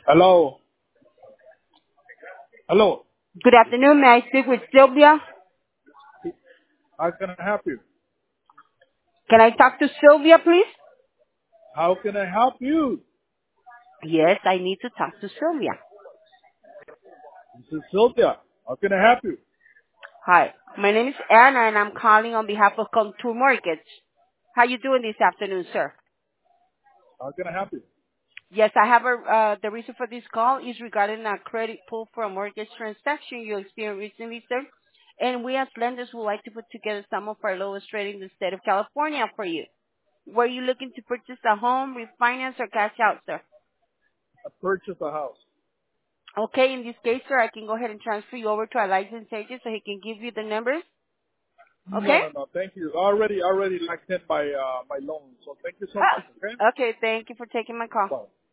Hello. Hello. Good afternoon. May I speak with Sylvia? How can I help you? Can I talk to Sylvia, please? How can I help you? Yes, I need to talk to Sylvia. This is Sylvia. How can I help you? Hi, my name is Anna, and I'm calling on behalf of Contour Mortgage. How you doing this afternoon, sir? How can I help you? Yes, I have the reason for this call is regarding a credit pull for a mortgage transaction you experienced recently, sir. And we as lenders would like to put together some of our lowest rate in the state of California for you. Were you looking to purchase a home, refinance, or cash out, sir? I purchased a house. Okay, in this case, sir, I can go ahead and transfer you over to our licensed agent so he can give you the numbers. No, Okay? no, no. Thank you. Already locked in my loan. So thank you so much. Okay. Okay, thank you for taking my call. Bye.